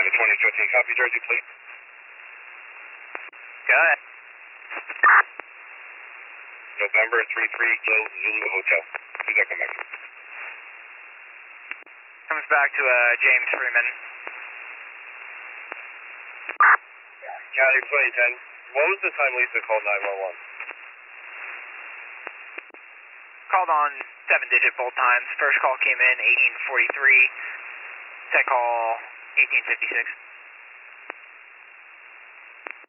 to 2015, copy Jersey, please. Go ahead. November 33 Gil Zulu Hotel. Who's that come back to? Comes back to James Freeman. County 2010. What was the time Lisa called 911? Called on 7-digit both times. First call came in 1843. Second call 1856.